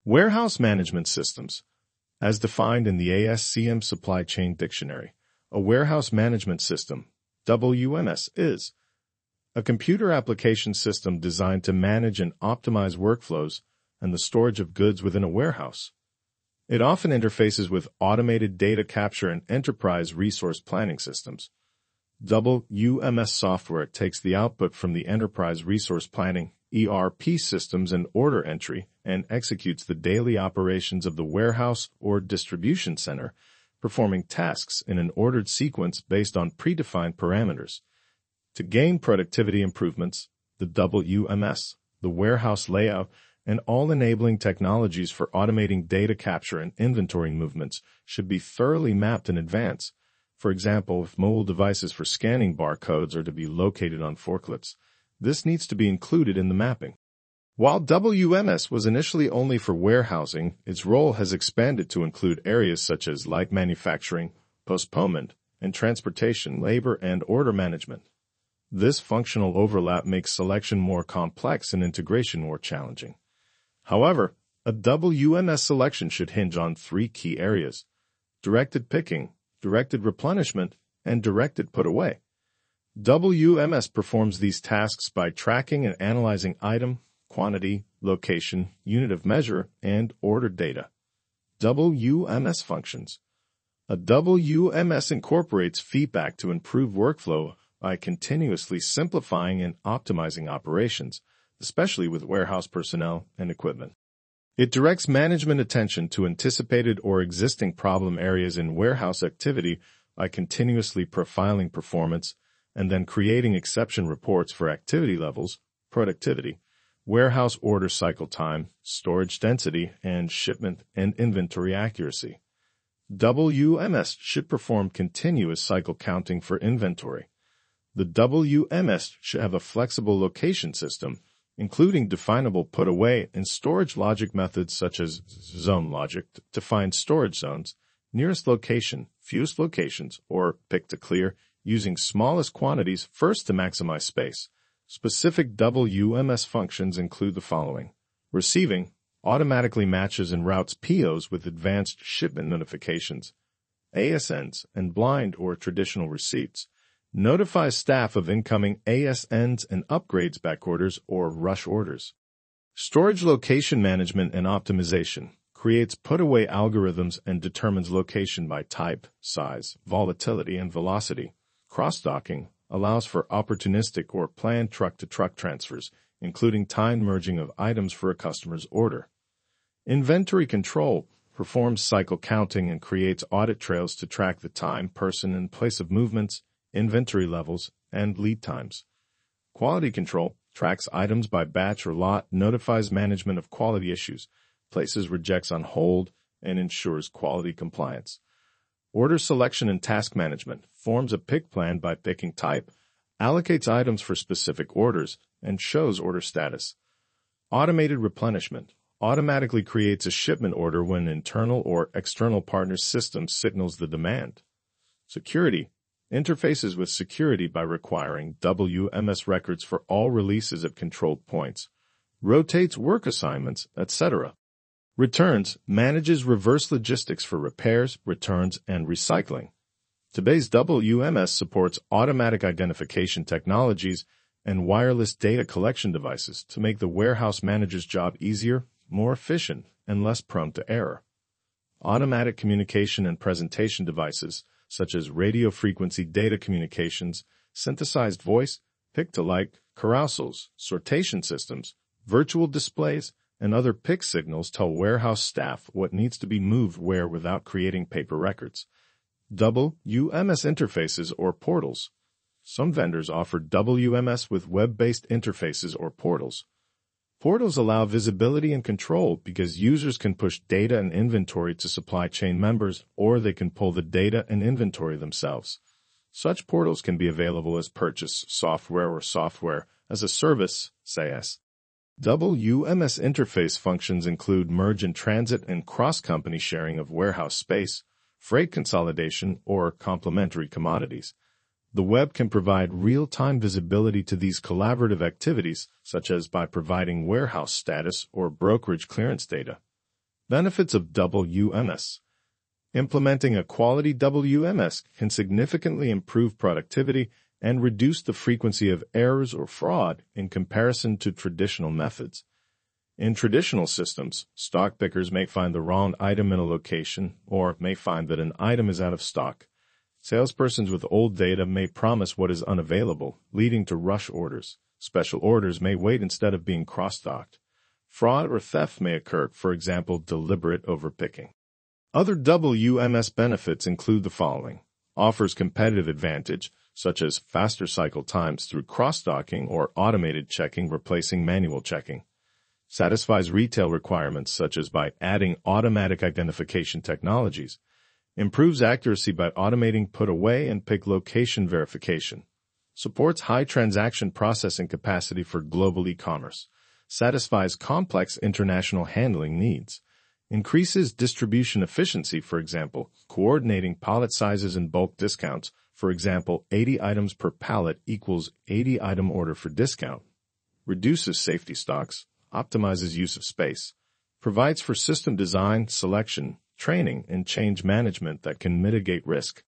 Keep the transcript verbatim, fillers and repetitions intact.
Warehouse Management Systems. As defined in the A S C M Supply Chain Dictionary, a warehouse management system, W M S, is a computer application system designed to manage and optimize workflows and the storage of goods within a warehouse. It often interfaces with automated data capture and enterprise resource planning systems. W M S software takes the output from the enterprise resource planning E R P systems and order entry and executes the daily operations of the warehouse or distribution center, performing tasks in an ordered sequence based on predefined parameters. To gain productivity improvements, the W M S, the warehouse layout, and all enabling technologies for automating data capture and inventory movements should be thoroughly mapped in advance. For example, if mobile devices for scanning barcodes are to be located on forklifts, this needs to be included in the mapping. While W M S was initially only for warehousing, its role has expanded to include areas such as light manufacturing, postponement, and transportation, labor, and order management. This functional overlap makes selection more complex and integration more challenging. However, a W M S selection should hinge on three key areas: directed picking, directed replenishment, and directed put away. W M S performs these tasks by tracking and analyzing item, quantity, location, unit of measure, and order data. W M S functions. A W M S incorporates feedback to improve workflow by continuously simplifying and optimizing operations, especially with warehouse personnel and equipment. It directs management attention to anticipated or existing problem areas in warehouse activity by continuously profiling performance and then creating exception reports for activity levels, productivity, warehouse order cycle time, storage density, and shipment and inventory accuracy. W M S should perform continuous cycle counting for inventory. The W M S should have a flexible location system, including definable put-away and storage logic methods such as zone logic to find storage zones, nearest location, fewest locations, or pick-to-clear, using smallest quantities first to maximize space. Specific W M S functions include the following. Receiving automatically matches and routes P Os with advanced shipment notifications. A S Ns and blind or traditional receipts. Notifies staff of incoming A S Ns and upgrades back orders or rush orders. Storage location management and optimization. Creates put-away algorithms and determines location by type, size, volatility, and velocity. Cross-docking allows for opportunistic or planned truck-to-truck transfers, including timed merging of items for a customer's order. Inventory control performs cycle counting and creates audit trails to track the time, person, and place of movements, inventory levels, and lead times. Quality control tracks items by batch or lot, notifies management of quality issues, places rejects on hold, and ensures quality compliance. Order selection and task management forms a pick plan by picking type, allocates items for specific orders, and shows order status. Automated replenishment automatically creates a shipment order when internal or external partner system signals the demand. Security interfaces with security by requiring W M S records for all releases at controlled points, rotates work assignments, et cetera. Returns manages reverse logistics for repairs, returns, and recycling. Today's W M S supports automatic identification technologies and wireless data collection devices to make the warehouse manager's job easier, more efficient, and less prone to error. Automatic communication and presentation devices, such as radio frequency data communications, synthesized voice, pick-to-light, carousels, sortation systems, virtual displays, and other pick signals tell warehouse staff what needs to be moved where without creating paper records. W M S interfaces or portals. Some vendors offer W M S with web-based interfaces or portals. Portals allow visibility and control because users can push data and inventory to supply chain members, or they can pull the data and inventory themselves. Such portals can be available as purchase software or software as a service, S A S. W M S interface functions include merge in transit and cross-company sharing of warehouse space, freight consolidation, or complementary commodities. The web can provide real-time visibility to these collaborative activities, such as by providing warehouse status or brokerage clearance data. Benefits of W M S. Implementing a quality W M S can significantly improve productivity and reduce the frequency of errors or fraud in comparison to traditional methods. In traditional systems, stock pickers may find the wrong item in a location or may find that an item is out of stock. Salespersons with old data may promise what is unavailable, leading to rush orders. Special orders may wait instead of being cross-docked. Fraud or theft may occur, for example, deliberate overpicking. Other W M S benefits include the following. Offers competitive advantage, such as faster cycle times through cross-docking or automated checking replacing manual checking. Satisfies retail requirements such as by adding automatic identification technologies. Improves accuracy by automating put away and pick location verification. Supports high transaction processing capacity for global e-commerce. Satisfies complex international handling needs. Increases distribution efficiency, for example, coordinating pallet sizes and bulk discounts. For example, eighty items per pallet equals eighty item order for discount. Reduces safety stocks. Optimizes use of space. Provides for system design, selection, training, and change management that can mitigate risk.